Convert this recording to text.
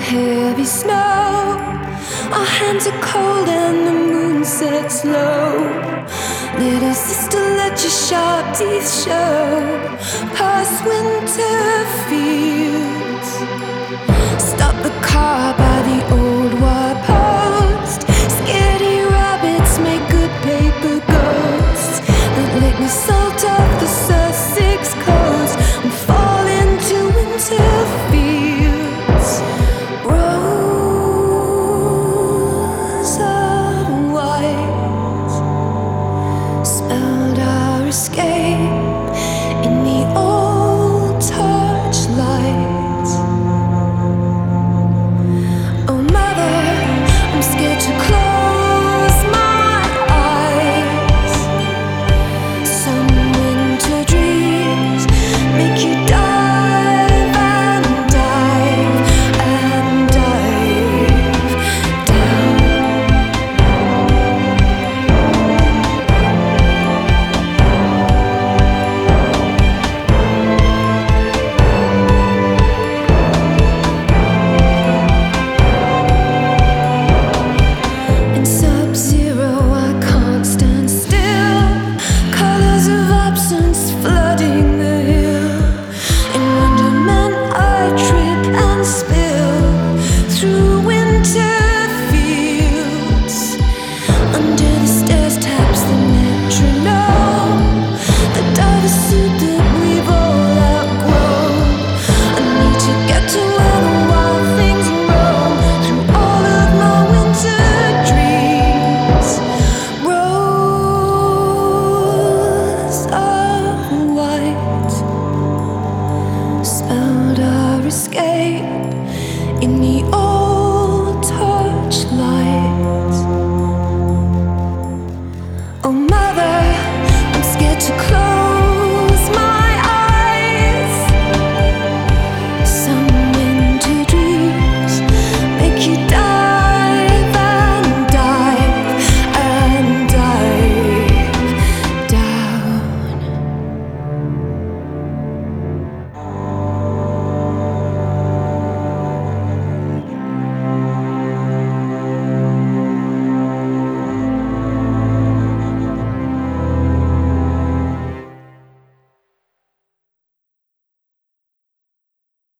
heavy snow. Our hands are cold and the moon sets low. Little sister, let your sharp teeth show. Past winter fields. Stop the car by the old war post. Scaredy rabbits make good paper ghosts that lick the salt off the Sussex coast and fall into winter fields. Rows of white spelled our escape in the old torchlights. Oh mother, I'm scared to close my eyes. Some winter dreams make you dive and dive and dive down. In Sub-Zero, I can't stand still. Colors of absence flooding the hill. In Wonderment, I trip and spill through winter fields. Under the stairs taps the metronome. The diver suit that we've all outgrown. I need to get to where the wild things roam. Through all of my winter dreams. Rose of white spelled our escape in the